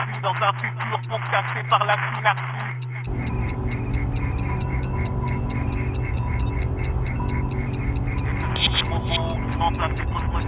perdu dans un futur pourchassé par la synarchie. Remplacer